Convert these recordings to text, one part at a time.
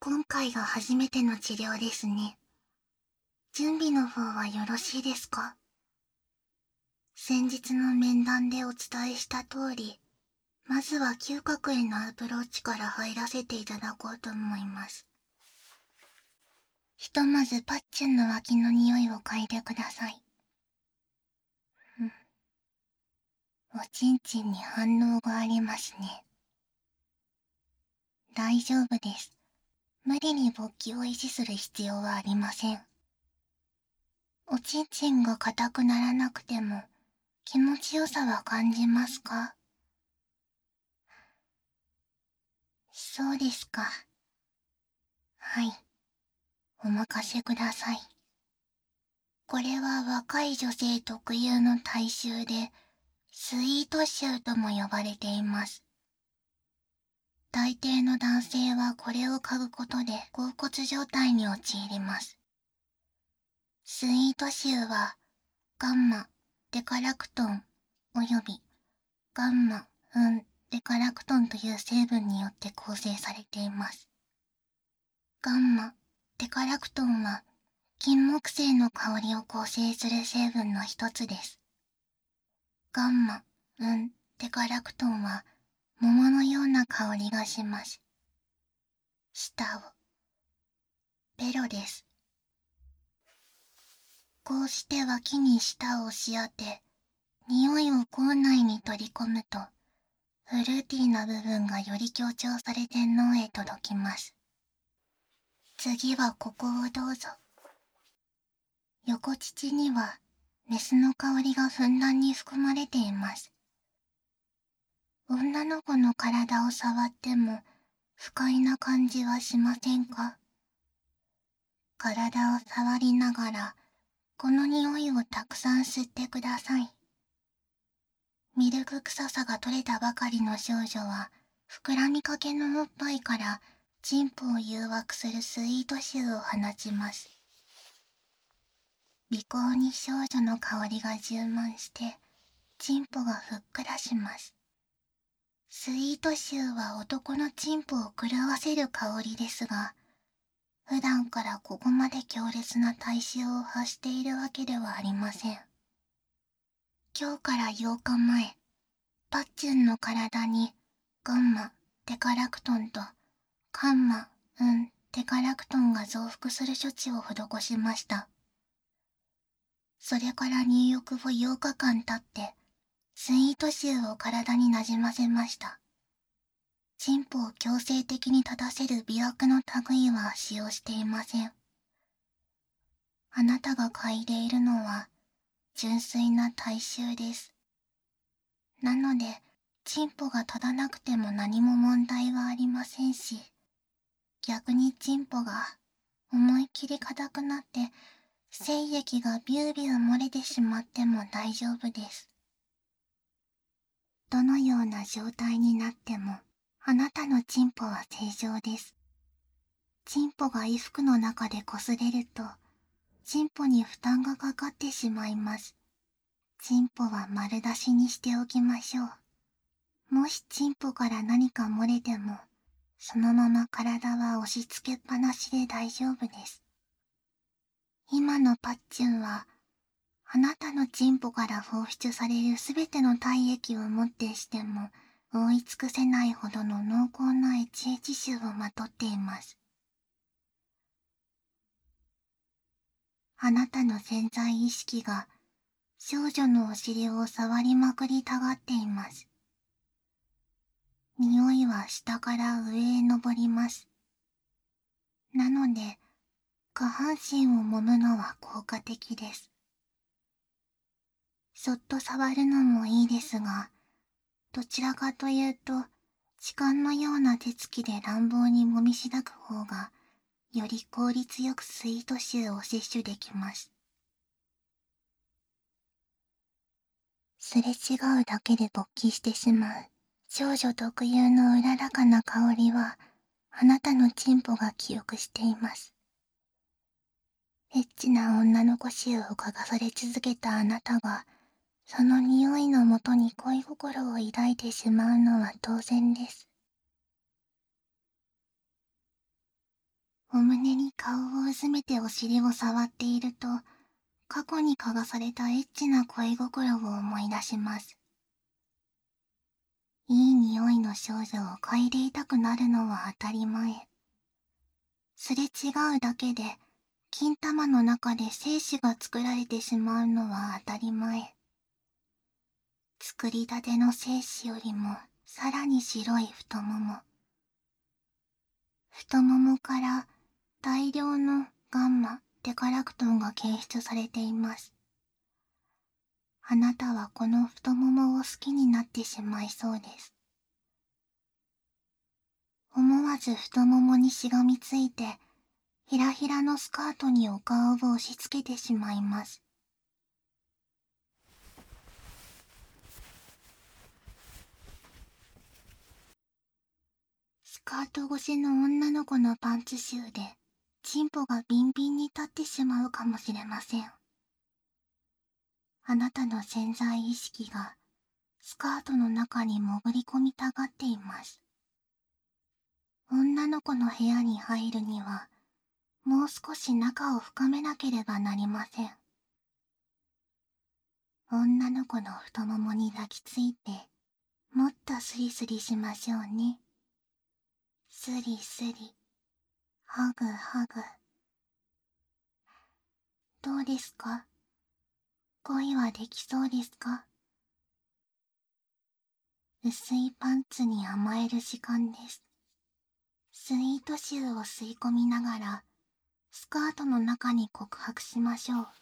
今回が初めての治療ですね。準備の方はよろしいですか？先日の面談でお伝えした通り、まずは嗅覚へのアプローチから入らせていただこうと思います。ひとまずパッチュンの脇の匂いを嗅いでください。おちんちんに反応がありますね。大丈夫です。無理に勃起を維持する必要はありません。おちんちんが硬くならなくても気持ちよさは感じますか？そうですか。はい。お任せください。これは若い女性特有の体臭で、スイート臭とも呼ばれています。大抵の男性はこれを嗅ぐことで恍惚状態に陥ります。スイート臭は、ガンマ、デカラクトン、およびガンマ、デカラクトンという成分によって構成されています。ガンマ、デカラクトンは、金木犀の香りを構成する成分の一つです。ガンマ、デカラクトンは桃のような香りがします。舌を。ベロです。こうして脇に舌を押し当て、匂いを口内に取り込むと、フルーティーな部分がより強調されて脳へ届きます。次はここをどうぞ。横乳にはメスの香りがふんだんに含まれています。女の子の体を触っても不快な感じはしませんか？体を触りながらこの匂いをたくさん吸ってください。ミルク臭さが取れたばかりの少女は膨らみかけのおっぱいからチンポを誘惑するスイート臭を放ちます。鼻孔に少女の香りが充満してチンポがふっくらします。スイート臭は男のチンポを狂わせる香りですが、普段からここまで強烈な体臭を発しているわけではありません。今日から8日前、パッチュンの体にガンマ、デカラクトンとカンマ、デカラクトンが増幅する処置を施しました。それから入浴後8日間経って、スイート臭を体になじませました。チンポを強制的に立たせる媚薬の類は使用していません。あなたが嗅いでいるのは純粋な体臭です。なので、チンポが立たなくても何も問題はありませんし、逆にチンポが思いっきり硬くなって精液がビュービュー漏れてしまっても大丈夫です。どのような状態になってもあなたのチンポは正常です。チンポが衣服の中で擦れるとチンポに負担がかかってしまいます。チンポは丸出しにしておきましょう。もしチンポから何か漏れても、そのまま体は押し付けっぱなしで大丈夫です。今のパッチュンは、あなたのチンポから放出されるすべての体液をもってしても、覆い尽くせないほどの濃厚な HH 臭をまとっています。あなたの潜在意識が少女のお尻を触りまくりたがっています。匂いは下から上へ上ります。なので、下半身を揉むのは効果的です。そっと触るのもいいですが、どちらかというと、痴漢のような手つきで乱暴に揉みしだく方が、より効率よくスイート臭を摂取できます。すれ違うだけで勃起してしまう少女特有のうららかな香りは、あなたのチンポが記憶しています。エッチな女の子臭を嗅がされ続けたあなたが、その匂いのもとに恋心を抱いてしまうのは当然です。 お胸に顔をうずめてお尻を触っていると、過去に交わされたエッチな恋心を思い出します。いい匂いの少女を嗅いでいたくなるのは当たり前。すれ違うだけで、金玉の中で精子が作られてしまうのは当たり前。作りたての精子よりもさらに白い太もも。太ももから大量のガンマ・デカラクトンが検出されています。あなたはこの太ももを好きになってしまいそうです。思わず太ももにしがみついて、ひらひらのスカートにお顔を押し付けてしまいます。スカート越しの女の子のパンツ臭で、チンポがビンビンに立ってしまうかもしれません。あなたの潜在意識がスカートの中に潜り込みたがっています。女の子の部屋に入るには、もう少し仲を深めなければなりません。女の子の太ももに抱きついて、もっとスリスリしましょうね。スリスリ、ハグハグ。どうですか？恋はできそうですか？薄いパンツに甘える時間です。スイート臭を吸い込みながら、スカートの中に告白しましょう。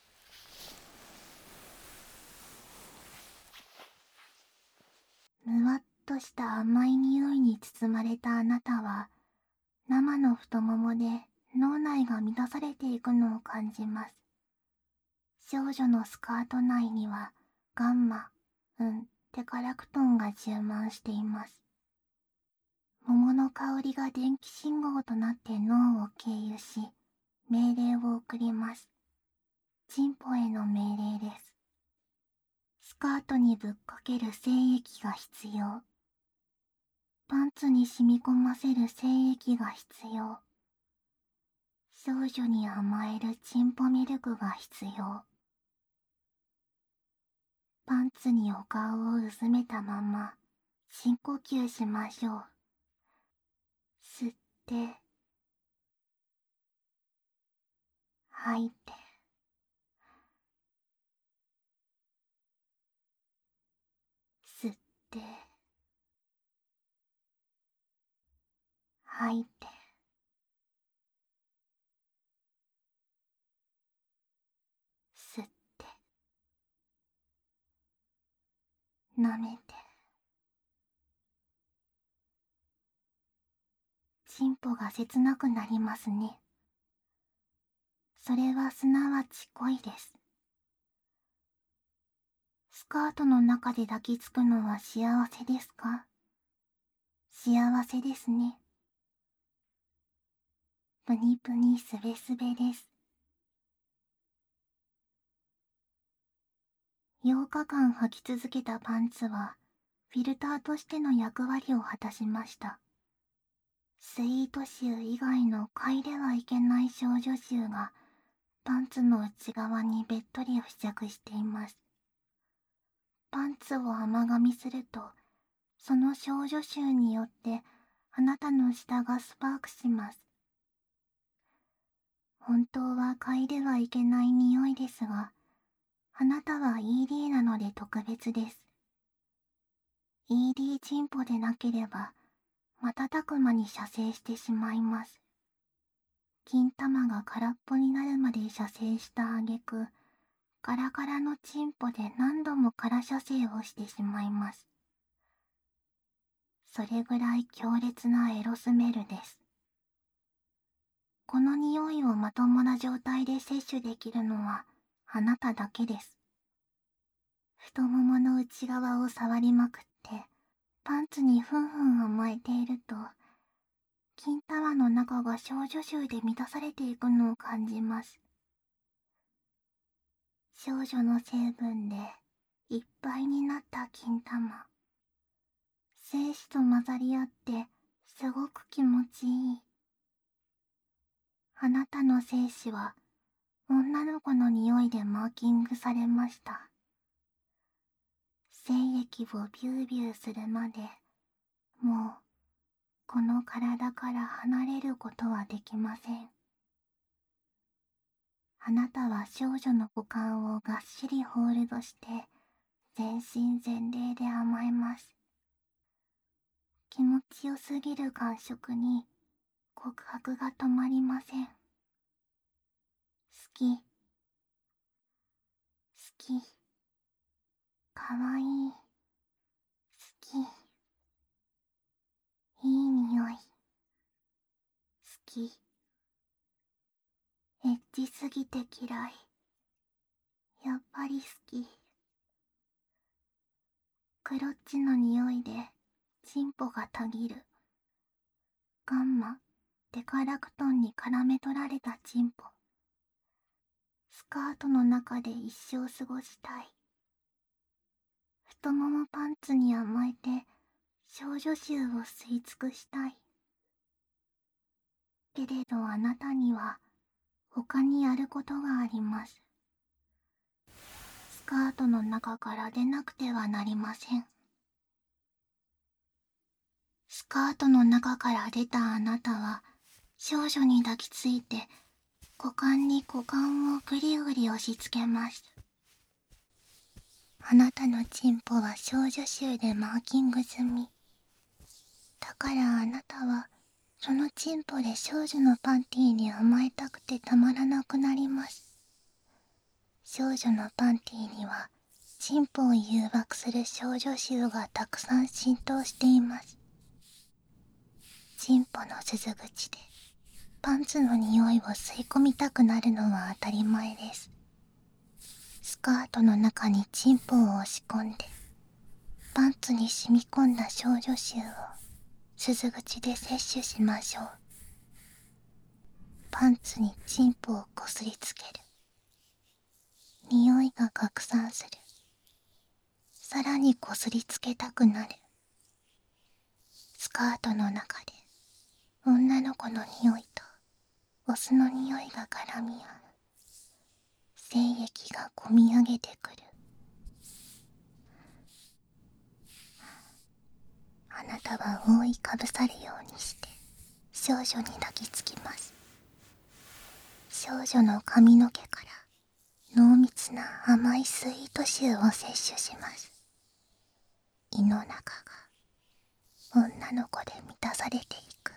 むわっとした甘い匂いに包まれたあなたは、生の太ももで脳内が満たされていくのを感じます。少女のスカート内にはガンマ、デカラクトンが充満しています。桃の香りが電気信号となって脳を経由し、命令を送ります。チンポへの命令です。スカートにぶっかける精液が必要。パンツに染み込ませる精液が必要。少女に甘えるチンポミルクが必要。パンツにお顔をうずめたまま深呼吸しましょう。吸って吐いて、吸って吐いて、吸って舐めて。チンポが切なくなりますね。それはすなわち恋です。スカートの中で抱きつくのは幸せですか？幸せですね。プニプニすべすべです。8日間履き続けたパンツはフィルターとしての役割を果たしました。スイート臭以外の嗅いではいけない少女臭がパンツの内側にべっとり付着しています。パンツを甘噛みすると、その少女臭によってあなたの舌がスパークします。本当は嗅いではいけない匂いですが、あなたは ED なので特別です。ED チンポでなければ、瞬く間に射精してしまいます。金玉が空っぽになるまで射精した挙句、ガラガラのチンポで何度も空射精をしてしまいます。それぐらい強烈なエロスメルです。この匂いをまともな状態で摂取できるのはあなただけです。太ももの内側を触りまくってパンツにふんふん甘えていると、金玉の中が少女臭で満たされていくのを感じます。少女の成分でいっぱいになった金玉。精子と混ざり合ってすごく気持ちいい。 あなたの精子は女の子の匂いでマーキングされました。精液をビュービューするまでもうこの体から離れることはできません。あなたは少女の股間をがっしりホールドして全身全霊で甘えます。気持ちよすぎる感触に告白が止まりません。好き、好き、かわいい、好き、いい匂い、好き、エッチすぎて嫌い、やっぱり好き。クロッチの匂いでチンポがたぎる。ガンマ、デカラクトンに絡め取られたチンポ。スカートの中で一生過ごしたい。太ももパンツに甘えて少女臭を吸い尽くしたい。けれどあなたには他にやることがあります。スカートの中から出なくてはなりません。スカートの中から出たあなたは少女に抱きついて股間に股間をぐりぐり押し付けます。あなたのチンポは少女臭でマーキング済み。だからあなたはそのチンポで少女のパンティーに甘えたくてたまらなくなります。少女のパンティーにはチンポを誘惑する少女臭がたくさん浸透しています。チンポの鈴口でパンツの匂いを吸い込みたくなるのは当たり前です。スカートの中にチンポを押し込んでパンツに染み込んだ少女臭を鈴口で摂取しましょう。パンツにチンポをこすりつける。匂いが拡散する。さらにこすりつけたくなる。スカートの中で女の子の匂いとオスの匂いが絡み合う。精液がこみ上げてくる。あなたは覆いかぶさるようにして少女に抱きつきます。少女の髪の毛から濃密な甘いスイート臭を摂取します。胃の中が女の子で満たされていく。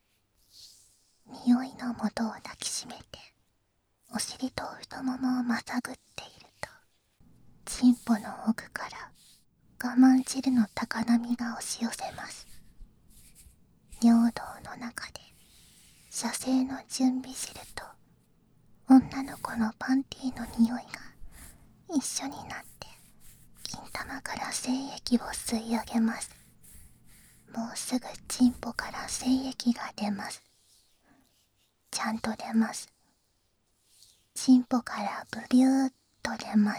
匂いの元を抱きしめてお尻と太ももをまさぐっているとチンポの奥から我慢汁の高波が押し寄せます。尿道の中で射精の準備汁と女の子のパンティーの匂いが一緒になって金玉から精液を吸い上げます。もうすぐチンポから精液が出ます。ちゃんと出ます。チンポからブビューっと出ます。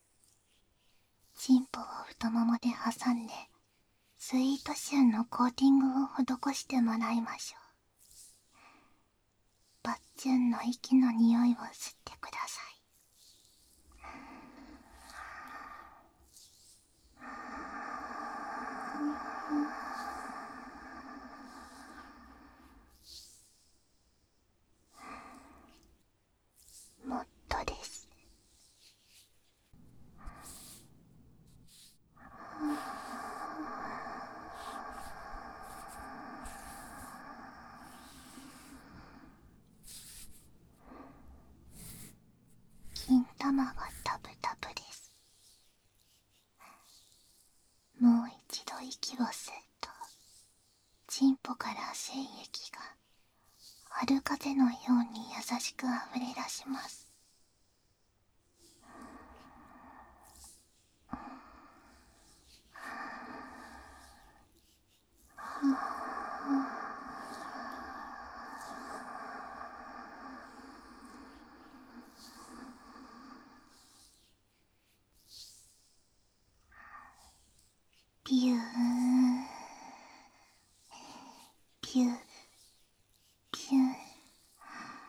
チンポを太ももで挟んでスイート臭のコーティングを施してもらいましょう。バッチュンの息の匂いを吸ってください。もっとです。金玉がタプタプです。もう一度息を吸うとチンポから精液が春風のように優しくあふれ出します。ピューピューピュー。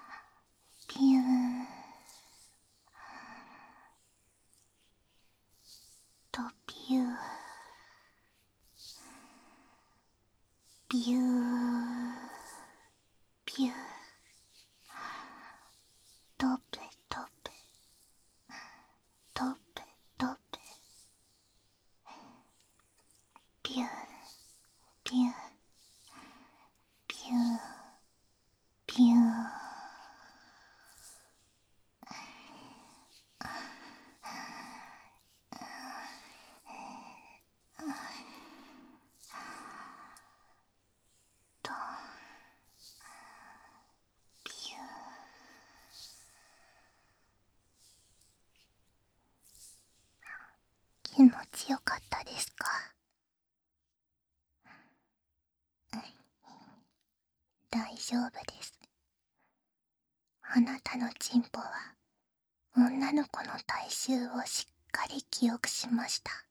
よかったですか？大丈夫です。あなたのチンポは女の子の体臭をしっかり記憶しました。